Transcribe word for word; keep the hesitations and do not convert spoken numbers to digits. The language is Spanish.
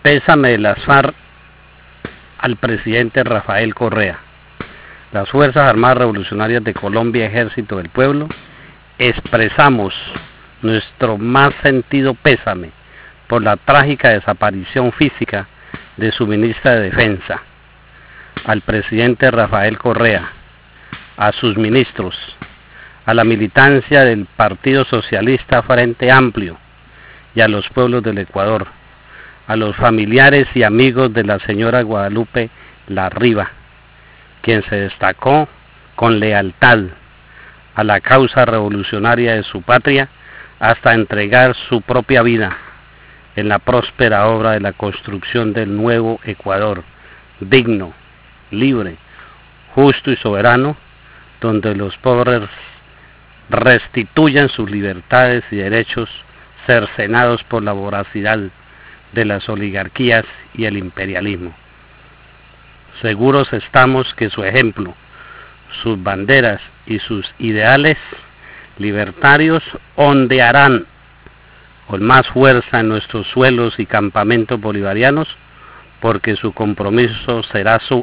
Pésame de las FARC al presidente Rafael Correa. Las Fuerzas Armadas Revolucionarias de Colombia, Ejército del Pueblo, expresamos nuestro más sentido pésame por la trágica desaparición física de su ministra de Defensa, al presidente Rafael Correa, a sus ministros, a la militancia del Partido Socialista Frente Amplio y a los pueblos del Ecuador, a los familiares y amigos de la señora Guadalupe Larriva, quien se destacó con lealtad a la causa revolucionaria de su patria hasta entregar su propia vida en la próspera obra de la construcción del nuevo Ecuador, digno, libre, justo y soberano, donde los pobres restituyan sus libertades y derechos cercenados por la voracidad de las oligarquías y el imperialismo. Seguros estamos que su ejemplo, sus banderas y sus ideales libertarios ondearán con más fuerza en nuestros suelos y campamentos bolivarianos, porque su compromiso será su